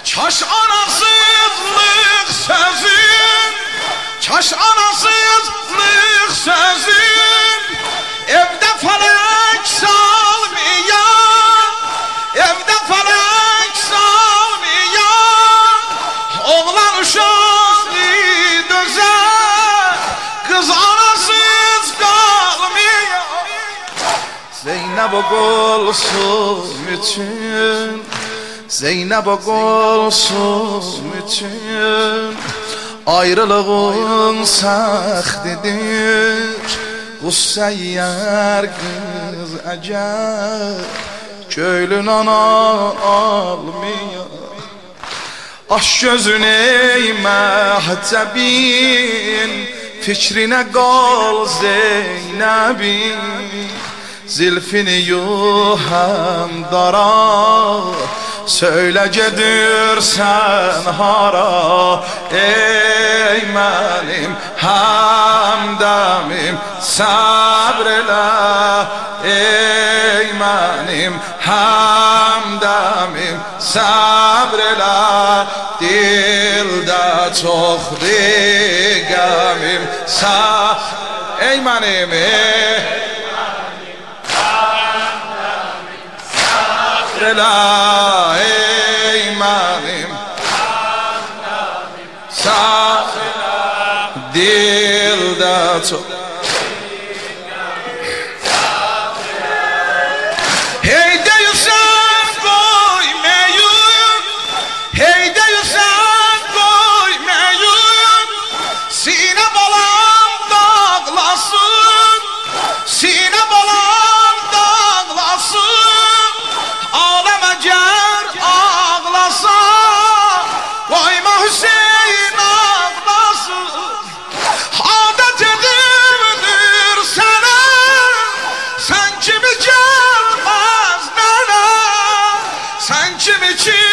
Kaş anasızlık sözün, kaş anasızlık sözün, evde felek salmayan, evde felek salmayan, oğlan uşaklı dözer, kız anasız kalmayan. Zeynep olsun bütün, Zeynep olsun bütün, ayrılığın sahtidir. Qussə yer kız əgər, köylün ana almıyor. Aş gözün ey məhtəbin, fikrinə qal Zeynəbin. Zilfini yuham dara, söyle gedirsen hara. Ey mənim həmdəmim səbrlə, ey mənim həmdəmim səbrlə. Dildə çoxdur qəmim ey mənim ey mənim dildə çox. Hey deyirsən qoymayın, hey deyirsən qoymayın, sinə balam dağlasın, sinə balam dağlasın. Ağlam əgər ağlasa, qoyma Hüseyin ağlasın. Adət edibdir sənə, sən kimi gəlməz mənə, sən kimi ki